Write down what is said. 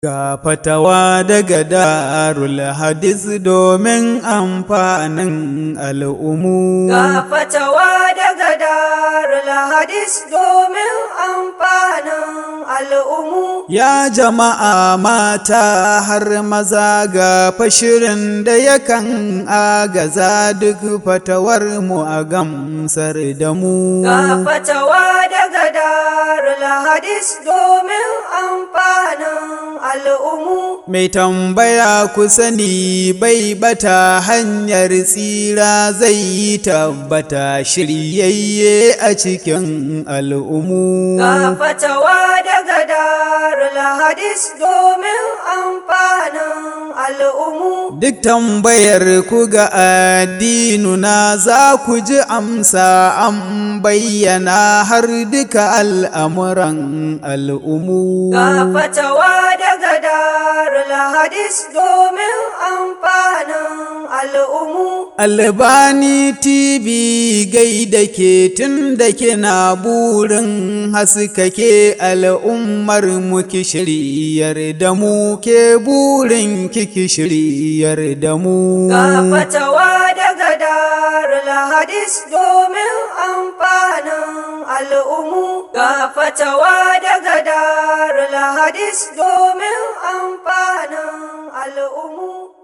Ga fatawa daga Darul Hadis domin amfanin al'ummu. Ga fatawa daga Darul Hadis domin amfanin al'ummu. Ya jama'a mata har maza ga fashirin da yakan agaza duk fatawar mu a gamsar da mu. Ga fatawa daga Darul Hadis domin amfanin al'ummu. Mai tambaya ku sani bai bata hanyar tsira zai yi tabbata shiryayye a cikin al'ummu. Ga fatawa daga Darul Hadis domin amfanin al'ummu. Duk tambayar ku ga addinuna za ku ji amsa an bayyana har duka al'amuran al'ummu. Ga fatawa daga Darul Hadis domin amfanin al'ummu. Albani TV gaida ke tun da kina burin haskake al'ummar mu ki shiryar da mu ke burin ki shiryar da mu. Ga fatawa daga Darul Hadis domin amfanin al'ummu. Ga fatawa daga Darul Hadis domin amfanin al'ummu.